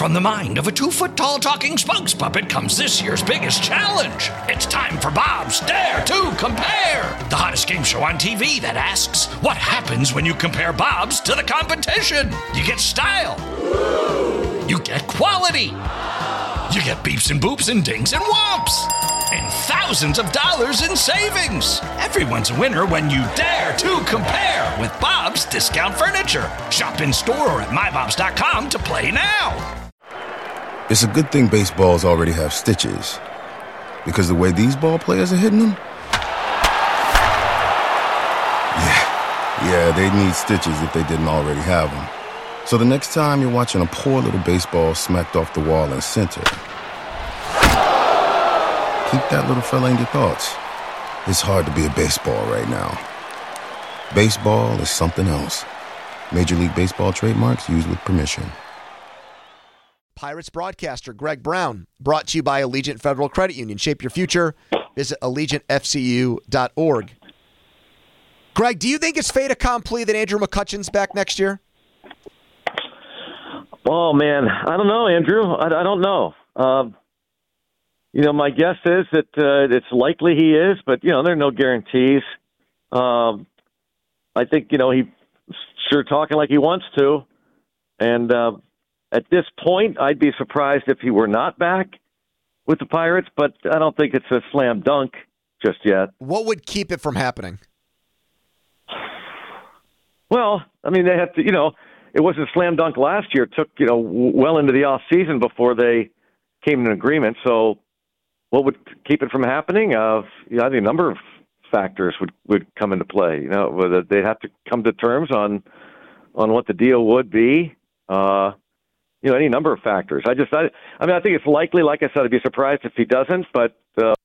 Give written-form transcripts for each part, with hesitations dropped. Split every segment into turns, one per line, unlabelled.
From the mind of a 2-foot-tall talking spokes puppet comes this year's biggest challenge. It's time for Bob's Dare to Compare, the hottest game show on TV that asks, what happens when you compare Bob's to the competition? You get style. You get quality. You get beeps and boops and dings and whomps. And thousands of dollars in savings. Everyone's a winner when you dare to compare with Bob's Discount Furniture. Shop in store or at mybobs.com to play now.
It's a good thing baseballs already have stitches, because the way these ball players are hitting them, yeah, they'd need stitches if they didn't already have them. So the next time you're watching a poor little baseball smacked off the wall in center, keep that little fella in your thoughts. It's hard to be a baseball right now. Baseball is something else. Major League Baseball trademarks used with permission.
Pirates broadcaster Greg Brown, brought to you by Allegiant Federal Credit Union. Shape your future. Visit AllegiantFCU.org. Greg, do you think it's fait accompli that Andrew McCutchen's back next year?
Oh, man. I don't know, Andrew. I don't know. My guess is that it's likely he is, but, there are no guarantees. I think, he's sure talking like he wants to. And at this point, I'd be surprised if he were not back with the Pirates, but I don't think it's a slam dunk just yet.
What would keep it from happening?
Well, they have to, it wasn't a slam dunk last year. It took, well into the off season before they came to an agreement. So what would keep it from happening? I think a number of factors would come into play. Whether they'd have to come to terms on what the deal would be. Any number of factors. I think it's likely, like I said, I'd be surprised if he doesn't, but,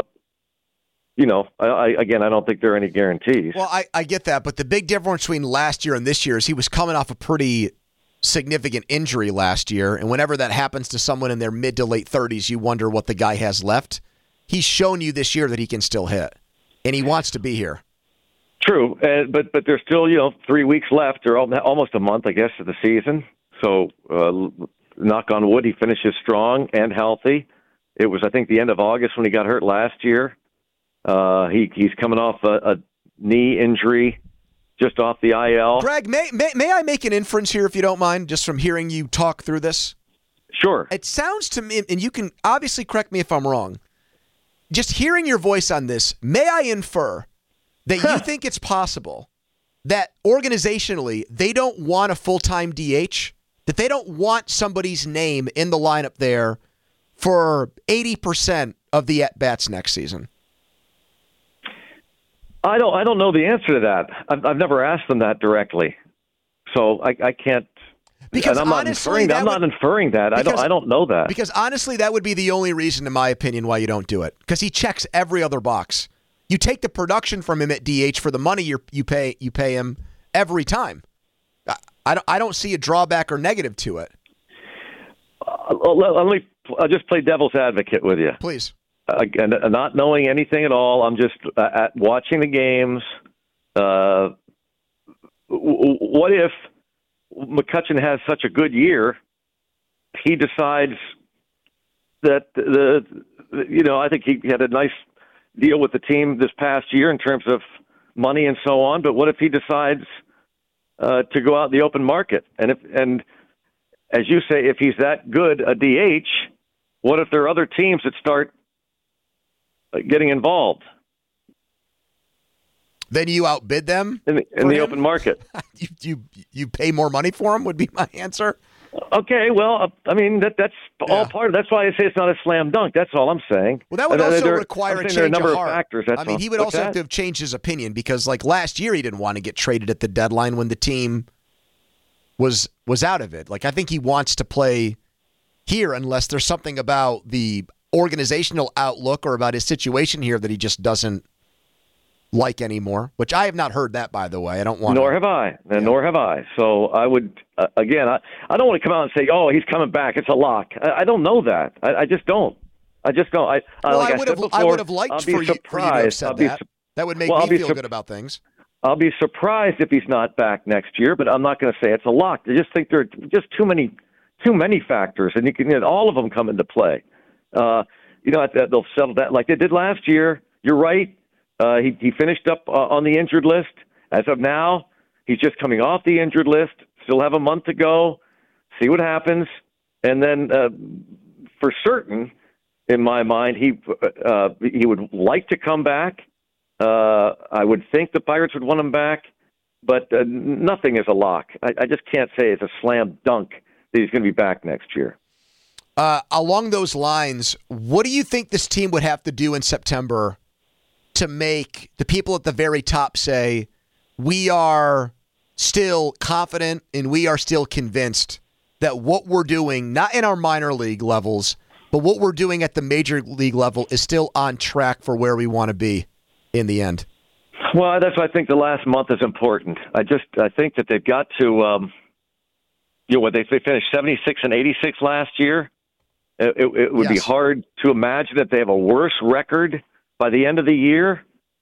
I don't think there are any guarantees.
Well, I get that, but the big difference between last year and this year is he was coming off a pretty significant injury last year, and whenever that happens to someone in their mid to late 30s, you wonder what the guy has left. He's shown you this year that he can still hit, and he wants to be here.
True, but there's still, 3 weeks left, or almost a month, I guess, of the season. So, knock on wood, he finishes strong and healthy. It was, I think, the end of August when he got hurt last year. He's coming off a knee injury, just off the IL.
Greg, may I make an inference here, if you don't mind, just from hearing you talk through this?
Sure.
It sounds to me, and you can obviously correct me if I'm wrong, just hearing your voice on this, may I infer that you think it's possible that organizationally they don't want a full-time DH? That they don't want somebody's name in the lineup there for 80% of the at-bats next season?
I don't know the answer to that. I've never asked them that directly, so I can't.
Because
I'm not inferring that. I don't know that.
Because honestly, that would be the only reason, in my opinion, why you don't do it. Because he checks every other box. You take the production from him at DH for the money you pay him every time. I don't see a drawback or negative to it.
I'll just play devil's advocate with you.
Please.
Again, not knowing anything at all, I'm just watching the games. What if McCutchen has such a good year, he decides that I think he had a nice deal with the team this past year in terms of money and so on, but what if he decides to go out in the open market? And as you say, if he's that good a DH, what if there are other teams that start getting involved?
Then you outbid them
in the open market.
you pay more money for them would be my answer.
Okay, well, that's all part of. That's why I say it's not a slam dunk. That's all I'm saying.
Well, that would also require a change
a number
of heart.
Of factors.
He would also have to have changed his opinion because, like last year, he didn't want to get traded at the deadline when the team was out of it. Like I think he wants to play here unless there's something about the organizational outlook or about his situation here that he just doesn't like anymore, which I have not heard that, by the way. I don't want
Nor have I. Nor have I. So I would, again, I don't want to come out and say, oh, he's coming back. It's a lock. I don't know that. I just don't. I
would have liked for you to have said that. That would make me feel good about things.
I'll be surprised if he's not back next year, but I'm not going to say it's a lock. I just think there are just too many too many factors, and all of them come into play. They'll settle that like they did last year. You're right. He finished up on the injured list. As of now, he's just coming off the injured list. Still have a month to go. See what happens. And then for certain, in my mind, he would like to come back. I would think the Pirates would want him back, but nothing is a lock. I just can't say it's a slam dunk that he's going to be back next year.
Along those lines, what do you think this team would have to do in September to make the people at the very top say, we are still confident and we are still convinced that what we're doing, not in our minor league levels, but what we're doing at the major league level is still on track for where we want to be in the end?
Well, that's why I think the last month is important. I think that they've got to, they finished 76 and 86 last year. It would be hard to imagine that they have a worse record by the end of the year.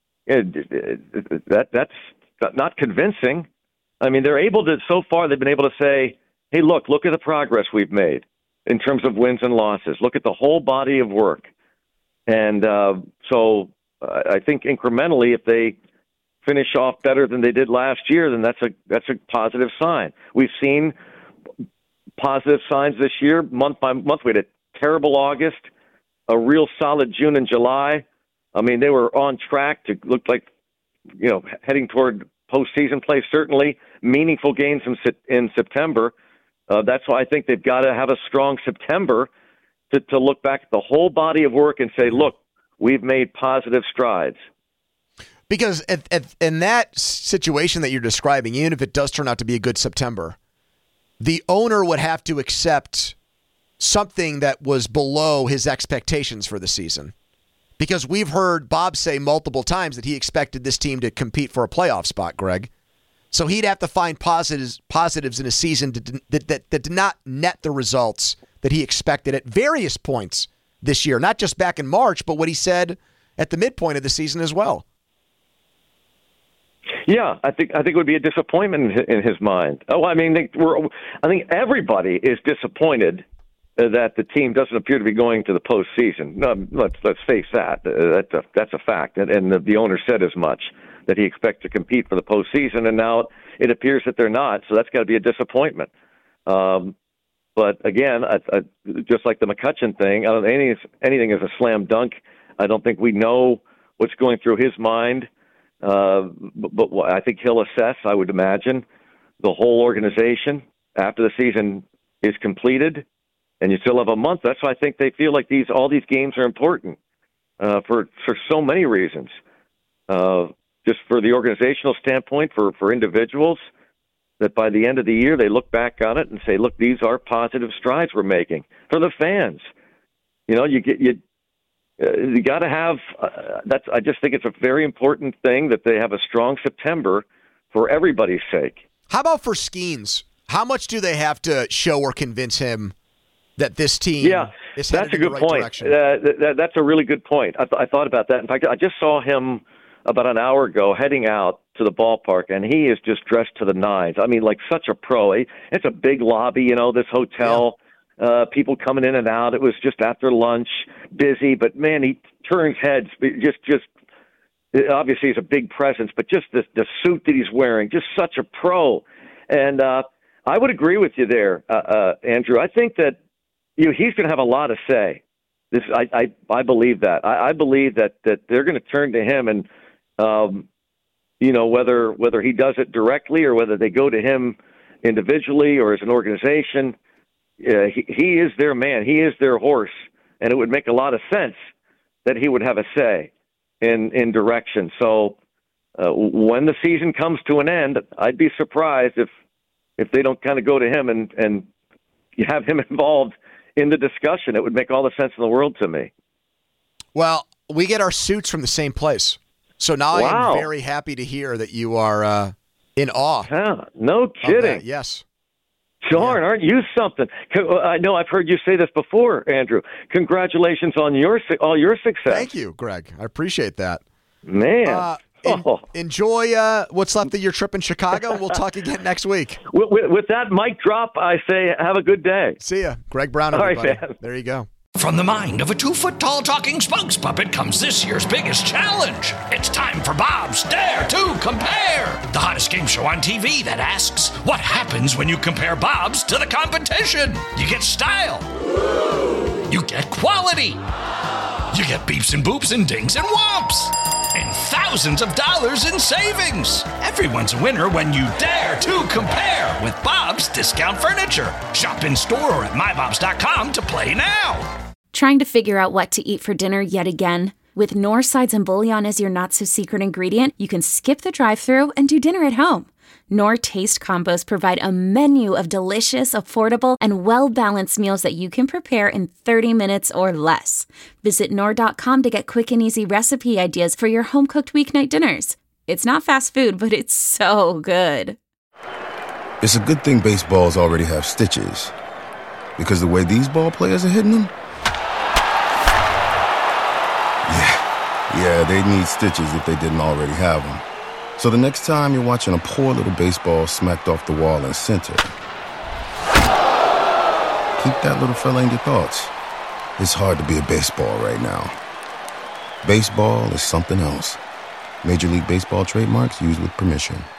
That's not convincing. I mean, so far they've been able to say, hey, look at the progress we've made in terms of wins and losses. Look at the whole body of work. And so I think incrementally, if they finish off better than they did last year, then that's a positive sign. We've seen positive signs this year, month by month. We had a terrible August, a real solid June and July. I mean, they were on track to look like, heading toward postseason play, certainly meaningful games in September. That's why I think they've got to have a strong September to look back at the whole body of work and say, look, we've made positive strides.
Because in that situation that you're describing, even if it does turn out to be a good September, the owner would have to accept something that was below his expectations for the season. Because we've heard Bob say multiple times that he expected this team to compete for a playoff spot, Greg. So he'd have to find positives in a season that did not net the results that he expected at various points this year. Not just back in March, but what he said at the midpoint of the season as well.
Yeah, I think it would be a disappointment in his mind. I think everybody is disappointed that the team doesn't appear to be going to the postseason. Let's face that. That's a fact. And the owner said as much, that he expects to compete for the postseason, and now it appears that they're not, so that's got to be a disappointment. But again, just like the McCutchen thing, I don't think anything is a slam dunk. I don't think we know what's going through his mind, but I think he'll assess, I would imagine, the whole organization after the season is completed. And you still have a month. That's why I think they feel like all these games are important for so many reasons. Just for the organizational standpoint, for individuals, that by the end of the year they look back on it and say, "Look, these are positive strides we're making." For the fans, you got to have. I just think it's a very important thing that they have a strong September for everybody's sake.
How about for Skeens? How much do they have to show or convince him that this team is headed in the right direction?
That's a really good point. I thought about that. In fact, I just saw him about an hour ago heading out to the ballpark, and he is just dressed to the nines. I mean, like such a pro. It's a big lobby, this hotel, people coming in and out. It was just after lunch, busy, but man, he turns heads. Just obviously he's a big presence, but just the suit that he's wearing, just such a pro. And I would agree with you there, Andrew. I think that he's going to have a lot to say. I believe that. I believe that they're going to turn to him, and whether he does it directly or whether they go to him individually or as an organization, he is their man. He is their horse, and it would make a lot of sense that he would have a say in direction. So when the season comes to an end, I'd be surprised if they don't kind of go to him and you have him involved in the discussion. It would make all the sense in the world to me.
Well, we get our suits from the same place. So now I am very happy to hear that you are in awe.
Yeah, no kidding.
Yes.
Darn, aren't you something? I know I've heard you say this before, Andrew. Congratulations on all your success.
Thank you, Greg. I appreciate that.
Man.
enjoy what's left of your trip in Chicago, and we'll talk again next week.
With that mic drop, I say have a good day.
See ya. Greg Brown, everybody. All right, man. There you go.
From the mind of a 2-foot-tall talking spokes puppet comes this year's biggest challenge. It's time for Bob's Dare to Compare, the hottest game show on TV that asks, what happens when you compare Bob's to the competition? You get style. You get quality. You get beeps and boops and dings and whomps. And thousands of dollars in savings. Everyone's a winner when you dare to compare with Bob's Discount Furniture. Shop in store or at mybobs.com to play now.
Trying to figure out what to eat for dinner yet again? With Knorr sides and bouillon as your not-so-secret ingredient, you can skip the drive-thru and do dinner at home. Knorr Taste Combos provide a menu of delicious, affordable, and well-balanced meals that you can prepare in 30 minutes or less. Visit Knorr.com to get quick and easy recipe ideas for your home-cooked weeknight dinners. It's not fast food, but it's so good.
It's a good thing baseballs already have stitches, because the way these ball players are hitting them, yeah, they need stitches if they didn't already have them. So the next time you're watching a poor little baseball smacked off the wall in center, keep that little fella in your thoughts. It's hard to be a baseball right now. Baseball is something else. Major League Baseball trademarks used with permission.